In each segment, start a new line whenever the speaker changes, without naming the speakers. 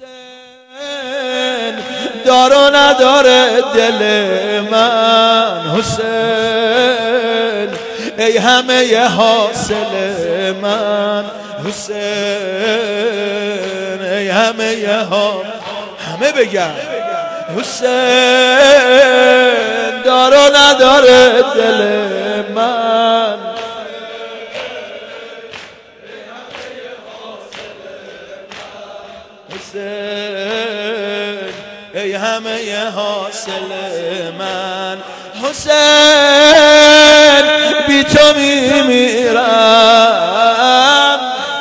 حسین دار و نداره دل من، حسین ای همه حاصل من، حسین ای همه بگن حسین دار و نداره دل من، حسین ای همه حاصل من، حسین بی تو میمیرم،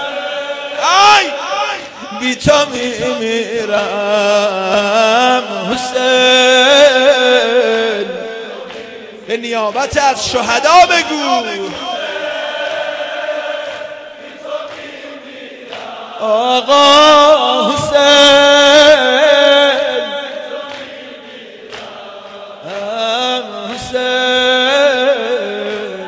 بی تو میمیرم، حسین به نیابت از شهدا بگو آقا حسین، حسین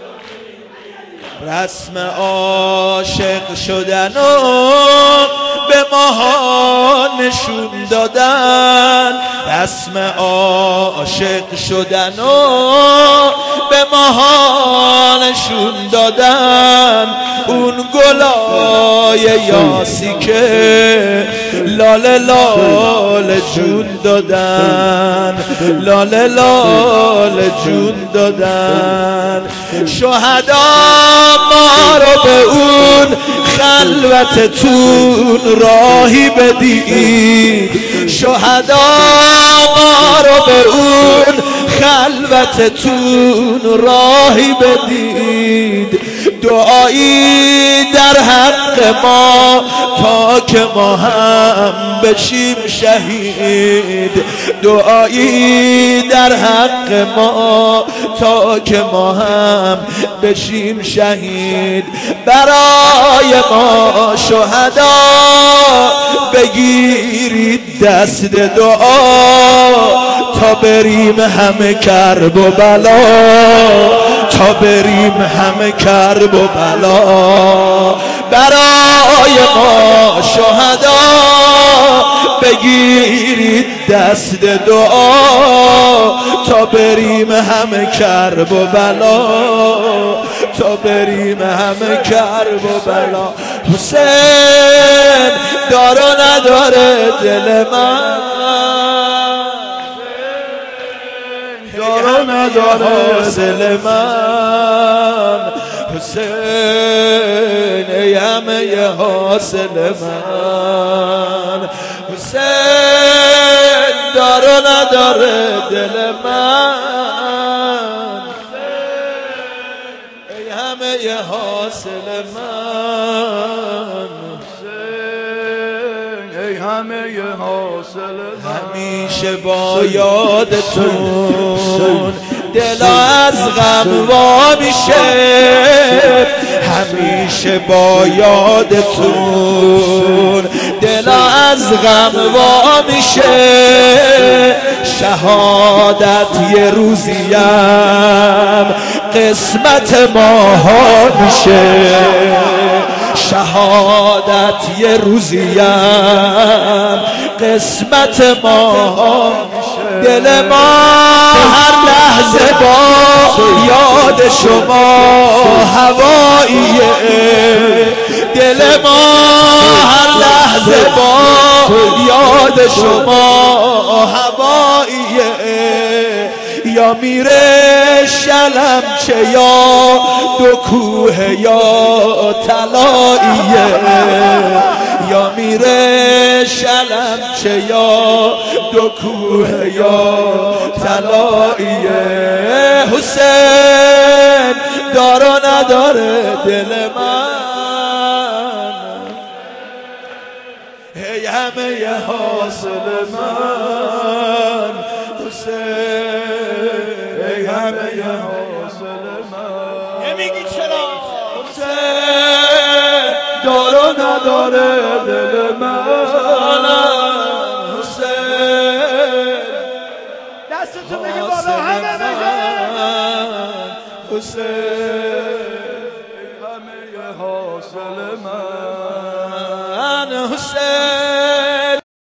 رسم عاشق شدن و به ماها نشون دادن، رسم عاشق شدن و به ماها نشون دادن، اون گلای یاسی که لاله لاله جون دادن، لاله لاله جون دادن، شهدا ما رو به اون خلوتتون راهی بدید، شهدا ما رو به اون خلوتتون راهی بدید، دعایی در حق ما تا که ما هم بشیم شهید، دعایی در حق ما تا که ما هم بشیم شهید، برای ما شهدا بگیرید دست دعا تا بریم همه کرب و بلا، تا بریم همه کرب و بلا، برای ما شهدا بگیرید دست دعا تا بریم همه کرب و بلا، تا بریم همه کرب و بلا، حسین دار و نداره دل من، دار و نداره حاصل من، حسین ای همه حاصل من، حسین دار و نداره دل من، ای همه حاصل من،
ای همه حاصل من،
همیشه با یادتون دل از غم وا میشه، همیشه با یادتون دل از غم وا میشه، شهادت یه روزیم قسمت ماها میشه، شهادت یه روزیم قسمت ماها میشه، دل ما هر لحظه با یاد شما هواییه، دل ما هر لحظه با یاد شما هواییه، یا میره شلم چه یا دو کوه یا طلاییه، یا میره شلم چه یا دو کوه یا طلاییه، حسین دار و نداره دل من، ای همه حاصل من، حسین ای همه حاصل من، نمیگی چرا حسین دار و نداره دل من، حسین
دستتو بگی بالا همه بگن
حسین
همه حاصل من،
حسین